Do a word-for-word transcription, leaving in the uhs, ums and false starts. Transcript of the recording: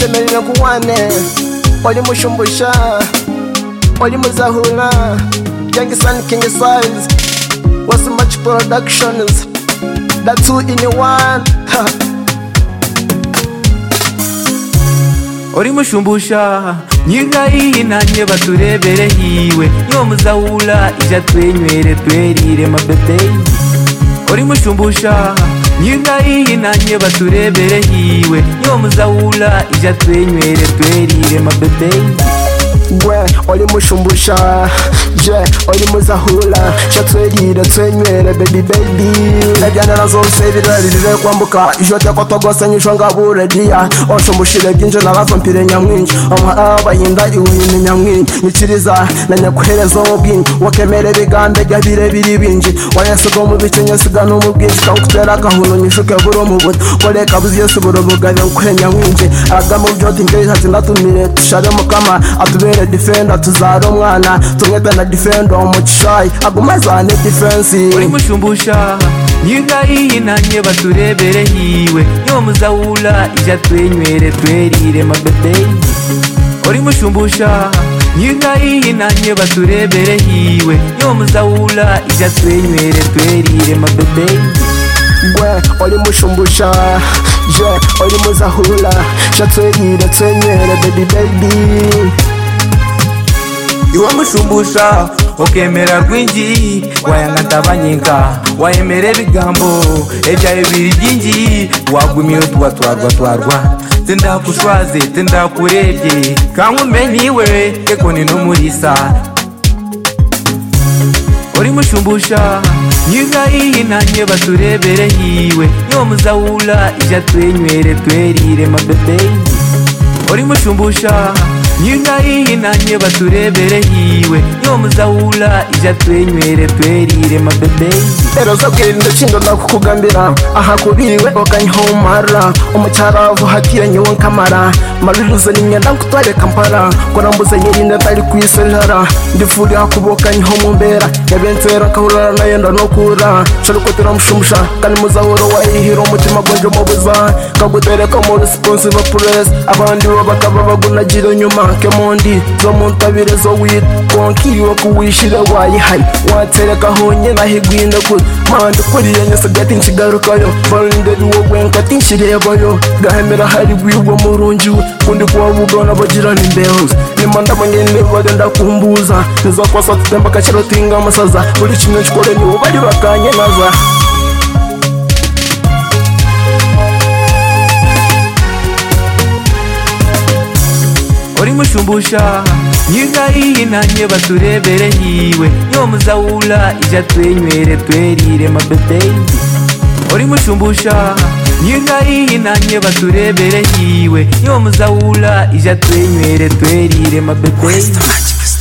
shemelile kuwane oli mushumbusha oli muzahula Young Son King Size was much productions that two in one Ori mushumbusha nyiga iyi nanye baturebere hiwe yo muzahula ija twenywere twerire mabebe Ori mushumbusha nyiga iyi nanye baturebere hiwe yo muzahula ija twenywere twerire mabebe Gwe oli mushumbusha je oli muzahula shatwerire twenywere baby baby Najyana nazo sebirarire kwambuka ijote ko togose nyisho ngabure dia oshumushire byinje narazo mpire nyamwinji ama abayinda iwini nyamwinji nikiriza na nyakuherezo mubwinji wakemere bigambe byabire biri binji wayesego mu bicenye sigano mu bwinji kankutera gahuno nyishuke buro mu bud koleka buziye suburo bugabe kwenya mwinji agamo byoti ngezi hatinatumire tushare mukama atubere defender tuzaro mwana tumweta na defender omuchai agumazane defense Uri mushumbusha nyiga iyi nanye baturebere hiwe yo muzahula ija twenywere twerire mabebe Uri mushumbusha nyiga iyi nanye baturebere hiwe yo muzahula ija twenywere twerire mabebe Gwe oli mushumbusha je oli muzahula shatwerire twenywere baby baby Iwa mushumbusha okemera rwinji wayanga ntabanyinka wayemere bigambo ebya ebiri byinji wagumye twa twarwa twarwa tenda kushwaze tenda kurebye kangumenyiwe eko ni no murisa Ori mushumbusha nyiga iyi nanye baturebere hiwe yo muzahula ija twenywere twerire mabebe Ori mushumbusha nyiga iyi nanye baturebere hiwe yo muzahula ija twenywere twerire mabebe Ero zabwirinde chindo nakukugambira aha kubiwe okanyihomara umucyaravu hatire nyewe nkamara maruruze nimyenda nkutware Kampala kora mbuze nyirinde tari kwiserera ndifuri hakuboka nyihomumbera yabensera kahurara nayenda nokura sharukotera mushumbusha kandi muzahuro wayihiro umutima gonje mubuza kagutereka mu responsive press abandi bo bakaba bagunagira nyuma kemondi zo muntabire zo wit konkiyo kuwishira wayihaye watereka honye nahigwinde ku mande kuriye nyese gati nsigarukayo balinde duwo nkati nshireboyo gahemera hari gwiwo murunji kundi kwa bugona bagirana imbeho nimanda mangene bagenda kumbuza nizo kwasa tutemba kachiro tinga masaza buri kimwe chikore ni ubari bakanye naza Ori mushumbusha nyiga iyi nanye baturebere hiwe yo muzahula ija twenywere twerire mabebe Ori mushumbusha nyiga iyi nanye baturebere hiwe yo muzahula ija twenywere twerire mabebe